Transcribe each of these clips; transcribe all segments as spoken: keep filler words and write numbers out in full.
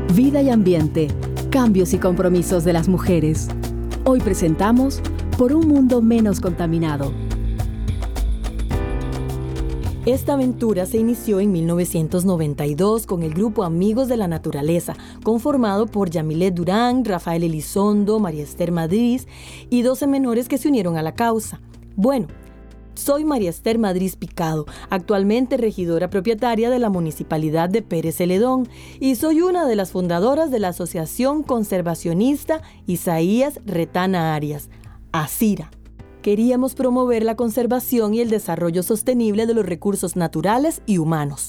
Vida y ambiente, cambios y compromisos de las mujeres. Hoy presentamos Por un mundo menos contaminado. Esta aventura se inició en mil novecientos noventa y dos con el grupo Amigos de la Naturaleza, conformado por Yamilet Durán, Rafael Elizondo, María Esther Madrid y doce menores que se unieron a la causa. Bueno, soy María Esther Madrid Picado, actualmente regidora propietaria de la Municipalidad de Pérez Celedón, y soy una de las fundadoras de la Asociación Conservacionista Isaías Retana Arias, ASIRA. Queríamos promover la conservación y el desarrollo sostenible de los recursos naturales y humanos.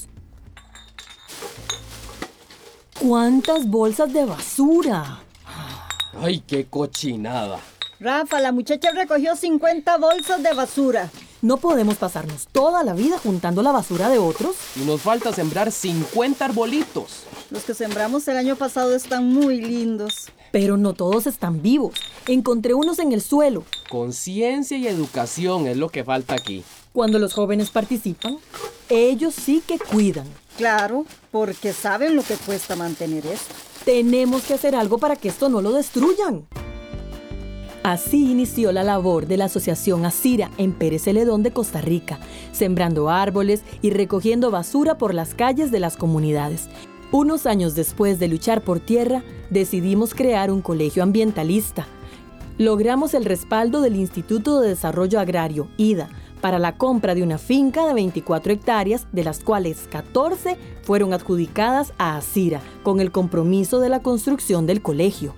¿Cuántas bolsas de basura? ¡Ay, qué cochinada! Rafa, la muchacha recogió cincuenta bolsas de basura. No podemos pasarnos toda la vida juntando la basura de otros. Y nos falta sembrar cincuenta arbolitos. Los que sembramos el año pasado están muy lindos. Pero no todos están vivos. Encontré unos en el suelo. Conciencia y educación es lo que falta aquí. Cuando los jóvenes participan, ellos sí que cuidan. Claro, porque saben lo que cuesta mantener esto. Tenemos que hacer algo para que esto no lo destruyan. Así inició la labor de la Asociación ASIRA en Pérez Celedón de Costa Rica, sembrando árboles y recogiendo basura por las calles de las comunidades. Unos años después de luchar por tierra, decidimos crear un colegio ambientalista. Logramos el respaldo del Instituto de Desarrollo Agrario, IDA, para la compra de una finca de veinticuatro hectáreas, de las cuales catorce fueron adjudicadas a ASIRA, con el compromiso de la construcción del colegio.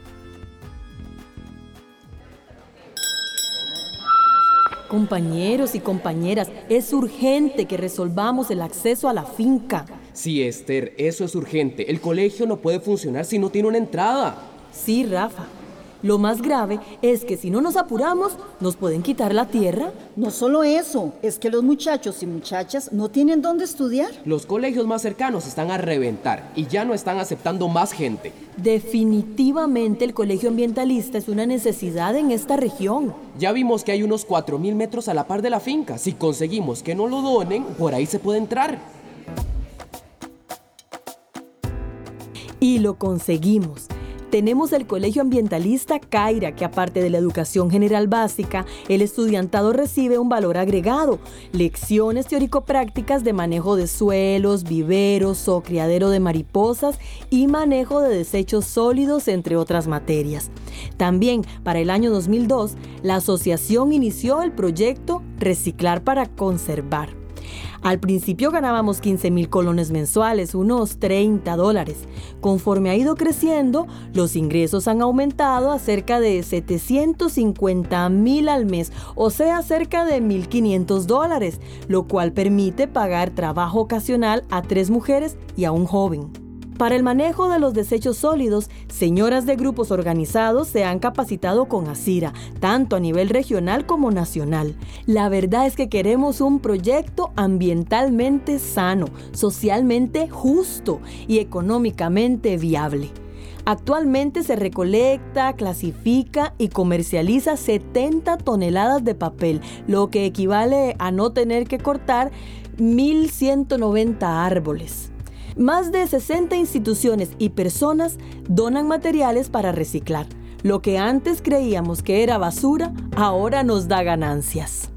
Compañeros y compañeras, es urgente que resolvamos el acceso a la finca. Sí, Esther, eso es urgente. El colegio no puede funcionar si no tiene una entrada. Sí, Rafa. Lo más grave es que si no nos apuramos, nos pueden quitar la tierra. No solo eso, es que los muchachos y muchachas no tienen dónde estudiar. Los colegios más cercanos están a reventar y ya no están aceptando más gente. Definitivamente el colegio ambientalista es una necesidad en esta región. Ya vimos que hay unos cuatro mil metros a la par de la finca. Si conseguimos que no lo donen, por ahí se puede entrar. Y lo conseguimos. Tenemos el Colegio Ambientalista Caira, que aparte de la educación general básica, el estudiantado recibe un valor agregado, lecciones teórico-prácticas de manejo de suelos, viveros o criadero de mariposas y manejo de desechos sólidos, entre otras materias. También, para el año dos mil dos, la asociación inició el proyecto Reciclar para Conservar. Al principio ganábamos quince mil colones mensuales, unos treinta dólares. Conforme ha ido creciendo, los ingresos han aumentado a cerca de setecientos cincuenta mil al mes, o sea, cerca de mil quinientos dólares, lo cual permite pagar trabajo ocasional a tres mujeres y a un joven. Para el manejo de los desechos sólidos, señoras de grupos organizados se han capacitado con ASIRA, tanto a nivel regional como nacional. La verdad es que queremos un proyecto ambientalmente sano, socialmente justo y económicamente viable. Actualmente se recolecta, clasifica y comercializa setenta toneladas de papel, lo que equivale a no tener que cortar mil ciento noventa árboles. Más de sesenta instituciones y personas donan materiales para reciclar. Lo que antes creíamos que era basura, ahora nos da ganancias.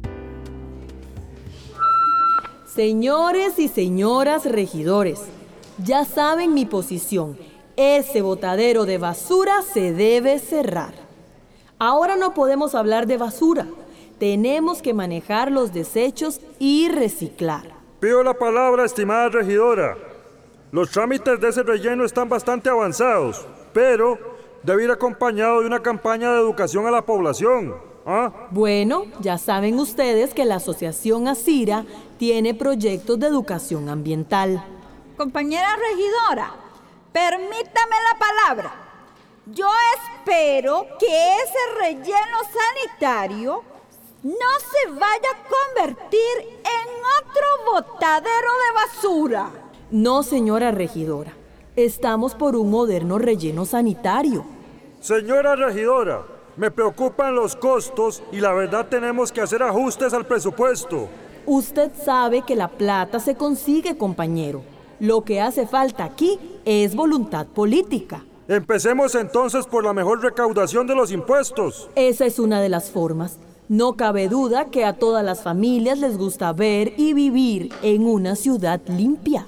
Señores y señoras regidores, ya saben mi posición. Ese botadero de basura se debe cerrar. Ahora no podemos hablar de basura. Tenemos que manejar los desechos y reciclar. Pido la palabra, estimada regidora. Los trámites de ese relleno están bastante avanzados, pero debe ir acompañado de una campaña de educación a la población. ¿Ah? Bueno, ya saben ustedes que la Asociación ASIRA tiene proyectos de educación ambiental. Compañera regidora, permítame la palabra. Yo espero que ese relleno sanitario no se vaya a convertir en otro botadero de basura. No, señora regidora. Estamos por un moderno relleno sanitario. Señora regidora, me preocupan los costos y la verdad tenemos que hacer ajustes al presupuesto. Usted sabe que la plata se consigue, compañero. Lo que hace falta aquí es voluntad política. Empecemos entonces por la mejor recaudación de los impuestos. Esa es una de las formas. No cabe duda que a todas las familias les gusta ver y vivir en una ciudad limpia.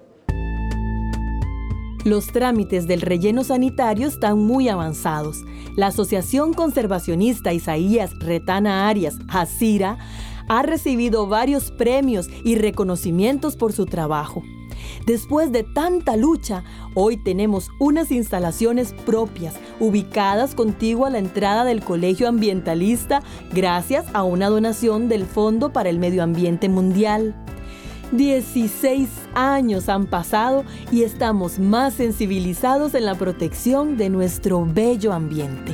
Los trámites del relleno sanitario están muy avanzados. La Asociación Conservacionista Isaías Retana Arias, ASIRA, ha recibido varios premios y reconocimientos por su trabajo. Después de tanta lucha, hoy tenemos unas instalaciones propias, ubicadas contigua a la entrada del Colegio Ambientalista, gracias a una donación del Fondo para el Medio Ambiente Mundial. dieciséis años han pasado y estamos más sensibilizados en la protección de nuestro bello ambiente.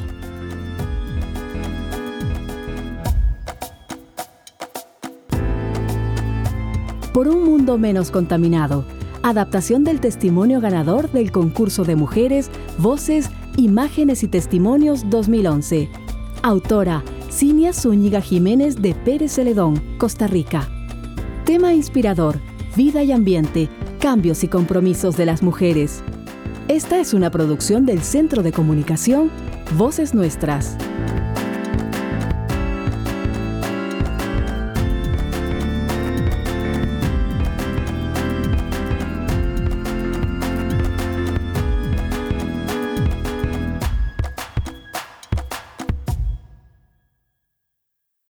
Por un mundo menos contaminado. Adaptación del testimonio ganador del concurso de mujeres, voces, imágenes y testimonios dos mil once. Autora, Cinia Zúñiga Jiménez de Pérez Celedón, Costa Rica. Tema inspirador, vida y ambiente, cambios y compromisos de las mujeres. Esta es una producción del Centro de Comunicación Voces Nuestras.